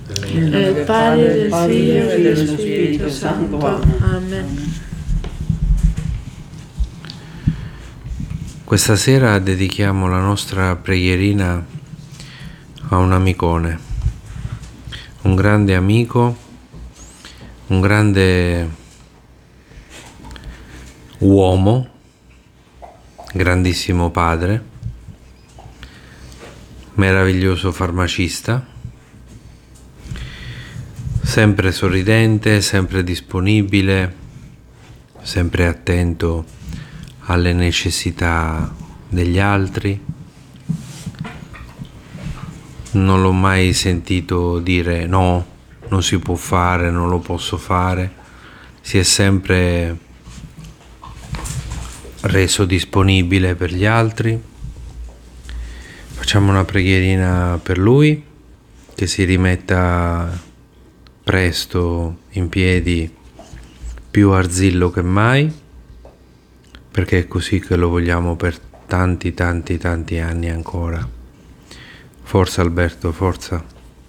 Nel Padre, del Figlio e dello Spirito Santo. Amen. Questa sera dedichiamo la nostra preghierina a un amicone, un grande amico, un grande uomo, grandissimo padre, meraviglioso farmacista, sempre sorridente, sempre disponibile, sempre attento alle necessità degli altri. Non l'ho mai sentito dire no, non si può fare, non lo posso fare. Si è sempre reso disponibile per gli altri. Facciamo una preghierina per lui, che si rimetta presto in piedi, più arzillo che mai, perché è così che lo vogliamo per tanti anni ancora. Forza Alberto, forza.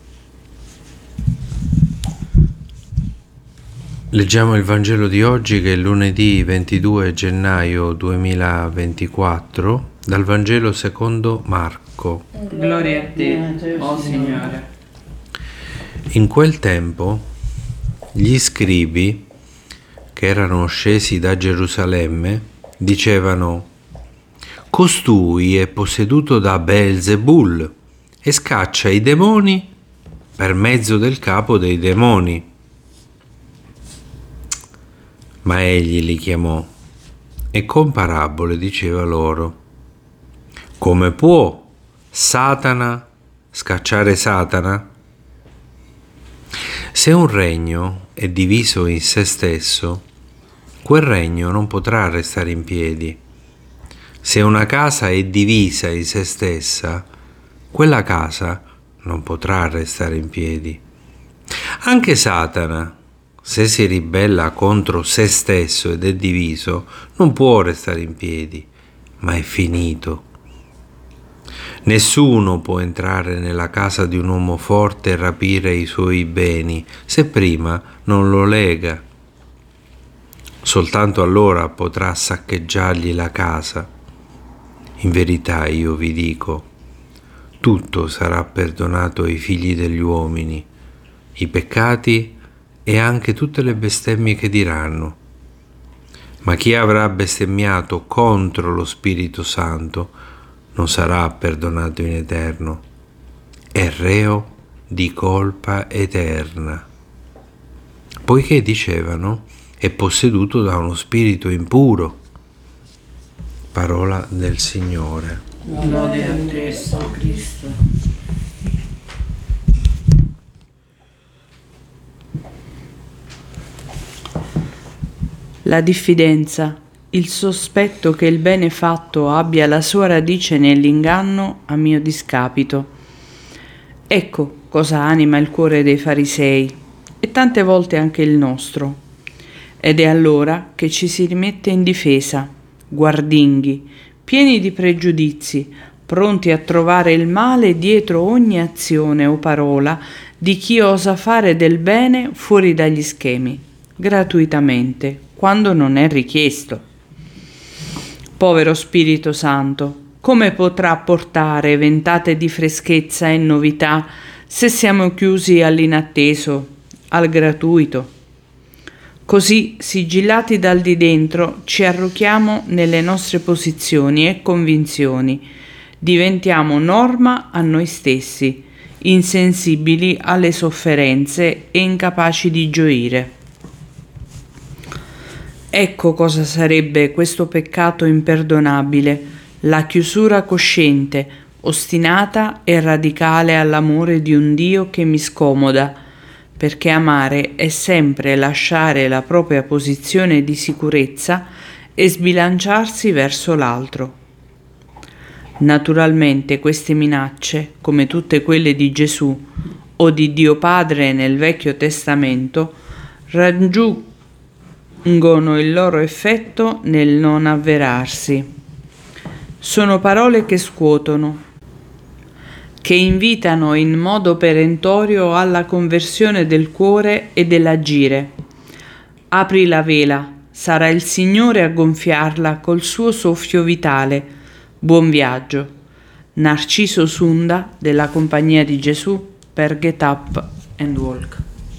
Leggiamo il Vangelo di oggi, che è lunedì 22 gennaio 2024, dal Vangelo secondo Marco. Gloria a te, o Signore. In quel tempo gli scribi, che erano scesi da Gerusalemme, dicevano: costui è posseduto da Beelzebul e scaccia i demoni per mezzo del capo dei demoni. Ma egli li chiamò e con parabole diceva loro: come può Satana scacciare Satana? Se un regno è diviso in se stesso, quel regno non potrà restare in piedi. Se una casa è divisa in se stessa, quella casa non potrà restare in piedi. Anche Satana, se si ribella contro se stesso ed è diviso, non può restare in piedi, ma è finito. Nessuno può entrare nella casa di un uomo forte e rapire i suoi beni se prima non lo lega. Soltanto allora potrà saccheggiargli la casa. In verità io vi dico, tutto sarà perdonato ai figli degli uomini, i peccati e anche tutte le bestemmie che diranno. Ma chi avrà bestemmiato contro lo Spirito Santo non sarà perdonato in eterno, è reo di colpa eterna. Poiché dicevano, è posseduto da uno spirito impuro. Parola del Signore. Gloria a te, o Cristo. La diffidenza, il sospetto che il bene fatto abbia la sua radice nell'inganno a mio discapito. Ecco cosa anima il cuore dei farisei e tante volte anche il nostro. Ed è allora che ci si rimette in difesa, guardinghi, pieni di pregiudizi, pronti a trovare il male dietro ogni azione o parola di chi osa fare del bene fuori dagli schemi, gratuitamente, quando non è richiesto. Povero Spirito Santo, come potrà portare ventate di freschezza e novità se siamo chiusi all'inatteso, al gratuito? Così, sigillati dal di dentro, ci arrocchiamo nelle nostre posizioni e convinzioni, diventiamo norma a noi stessi, insensibili alle sofferenze e incapaci di gioire. Ecco cosa sarebbe questo peccato imperdonabile, la chiusura cosciente, ostinata e radicale all'amore di un Dio che mi scomoda, perché amare è sempre lasciare la propria posizione di sicurezza e sbilanciarsi verso l'altro. Naturalmente queste minacce, come tutte quelle di Gesù o di Dio Padre nel Vecchio Testamento, raggiungono il loro effetto nel non avverarsi. Sono parole che scuotono. che invitano in modo perentorio alla conversione del cuore e dell'agire. Apri la vela, sarà il Signore a gonfiarla col suo soffio vitale. Buon viaggio. Narciso Sunda della Compagnia di Gesù per Get Up and Walk.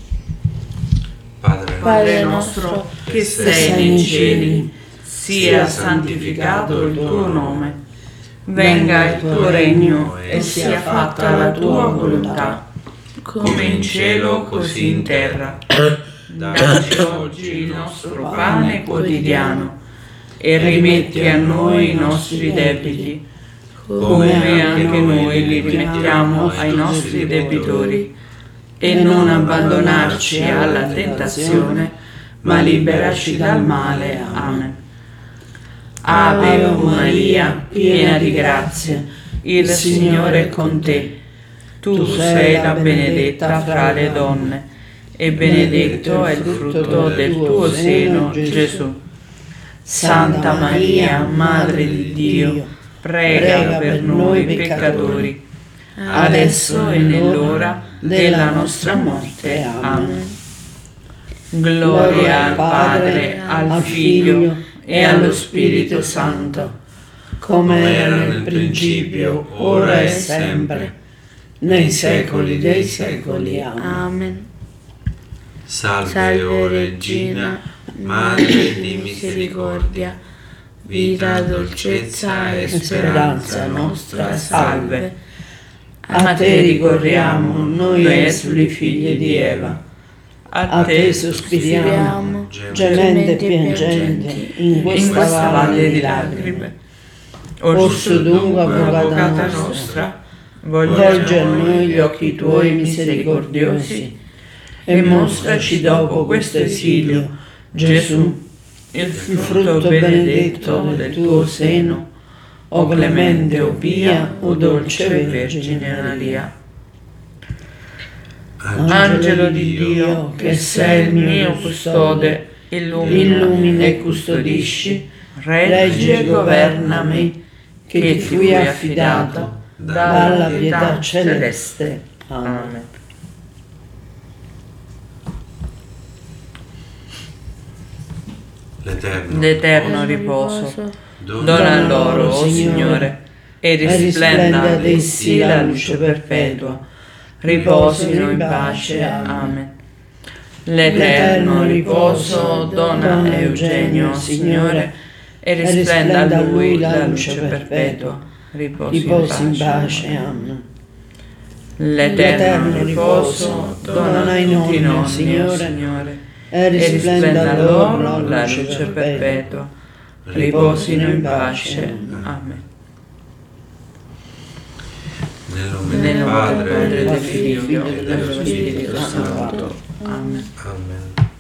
Padre nostro che sei nei cieli, sia santificato il tuo nome. Venga il tuo regno e sia fatta la tua volontà, come in cielo così in terra. Dacci oggi il nostro pane quotidiano e rimetti a noi i nostri debiti, come anche noi li rimettiamo ai nostri debitori. E non abbandonarci alla tentazione, ma liberaci dal male. Amen. Ave Maria, piena di grazia, il Signore è con te. Tu sei la benedetta fra le donne, e benedetto è il frutto del tuo seno, Gesù. Santa Maria, Madre di Dio, prega per noi peccatori, adesso e nell'ora della nostra morte. Amen. Gloria al Padre, al Figlio e allo Spirito Santo, come era nel principio, ora e sempre, nei secoli dei secoli. Amen. Salve, o Regina, Madre di misericordia, vita, dolcezza e speranza nostra, salve. A te ricorriamo, noi esuli figli di Eva. A te sospiriamo, gemendo e piangenti, in questa valle di lacrime. Orso dunque, avvocata nostra, volge a noi gli occhi tuoi misericordiosi e mostraci dopo questo esilio, Gesù, il frutto benedetto del tuo seno, o clemente, o pia, o dolce Vergine Maria. Angelo di Dio, che sei il mio custode, illumina e custodisci, reggi e governami, che ti fui affidato dalla pietà celeste. Amen. L'eterno riposo dona loro, o Signore, e risplenda ad essi la luce perpetua. Riposino in pace. Amen. L'eterno riposo dona a Eugenio, Signore, e risplenda a lui la luce perpetua. Riposi in pace. Amen. L'eterno riposo dona a tutti noi, Signore, e risplenda a loro la luce perpetua. Riposino in pace. Amen. Nel nome Nel del nome del Padre, Padre, del del Figlio Figlio e e dello dello Spirito Spirito Santo. Santo. Amen. Amen.